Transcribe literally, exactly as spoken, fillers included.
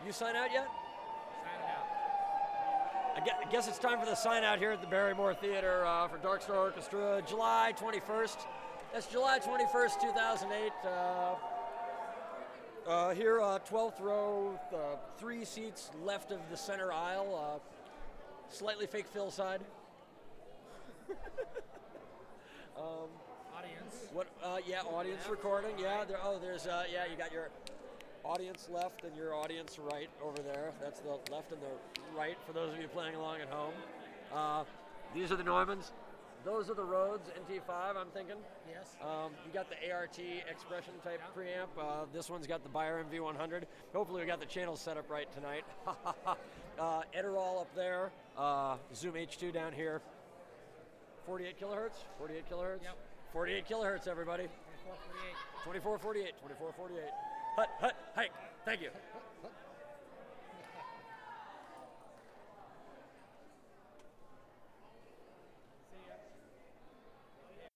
You sign out yet? Sign it out. I guess, I guess it's time for the sign out here at the Barrymore Theater uh, for Dark Star Orchestra, July twenty-first. That's July twenty-first, two thousand eight. Uh, uh, here, uh, twelfth row, uh, three seats left of the center aisle. Uh, slightly fake fill side. um, Audience. What? Uh, yeah, audience Yeah. recording. Yeah. There. Oh, there's. Uh, yeah, you got your audience left and your audience right over there. That's the left and the right for those of you playing along at home. Uh, these are the Neumanns. Those are the Rhodes N T five, I'm thinking. Yes. Um, you got the A R T expression type Yeah. preamp. Uh, this one's got the Beyer M V one hundred. Hopefully we got the channels set up right tonight. uh, Edirol up there. Uh, Zoom H two down here. forty-eight kilohertz. forty-eight kilohertz. Yep. forty-eight kilohertz, everybody. twenty-four forty-eight. twenty-four forty-eight. twenty-four forty-eight. Hut, hut, hike. Thank you.